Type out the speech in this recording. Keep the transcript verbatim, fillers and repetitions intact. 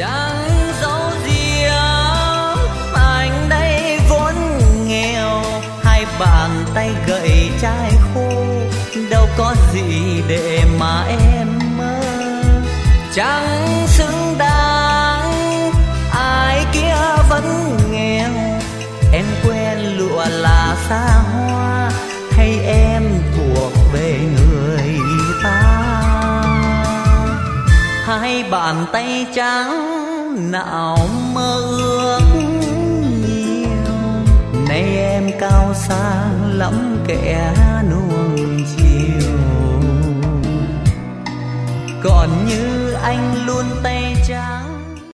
chẳng dấu diếm. Anh đây vốn nghèo, hai bàn tay gậy chai khô, đâu có gì để mà em mơ. Chẳng xứng đáng, ai kia vẫn nghèo. Em quen lụa là xa hoa, hay em thuộc về người ta. Hai bàn tay trắng nào mơ ước nhiều, nay em cao sang lắm kẻ nuông chiều. Còn như anh luôn tay trắng